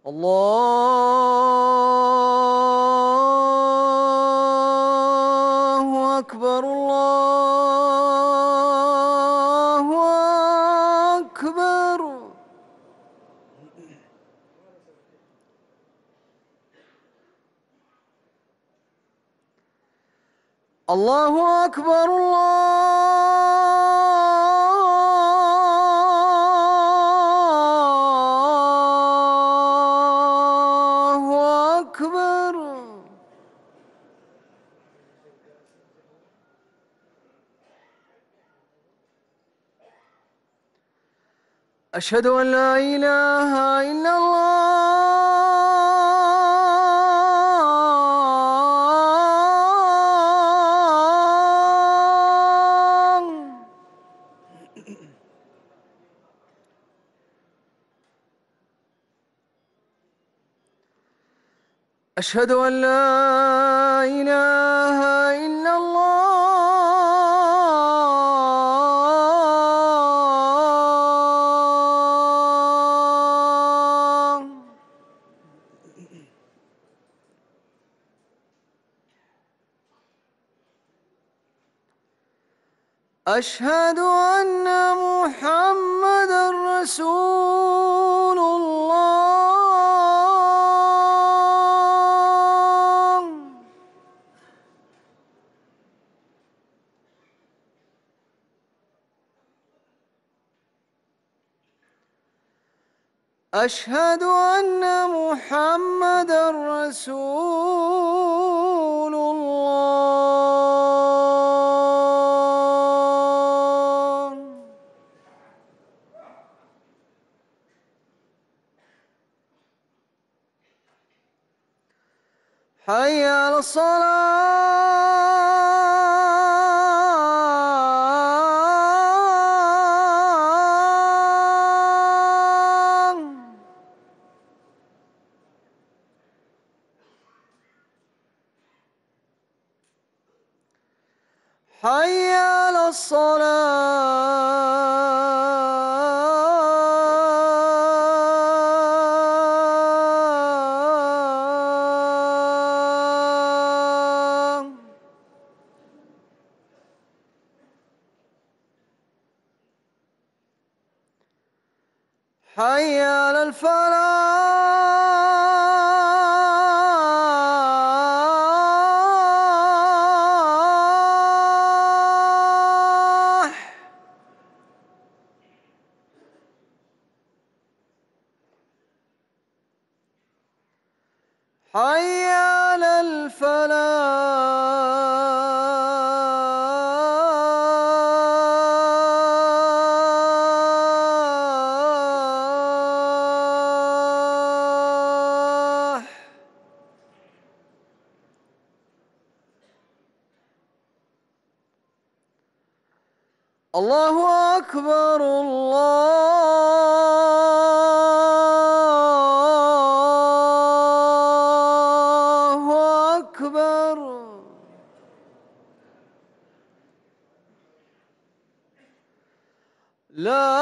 الله أكبر الله أكبر. الله أكبر الله أكبر. أشهد أن لا إله إلا الله. أشهد أن لا إله إلا الله. أشهد أن محمدًا رسول الله. أشهد أن محمدًا رسول الله. حي على الصلاة. حي على الصلاة. حي على الفلاح. حي على الفلاح. الله أكبر الله أكبر. لا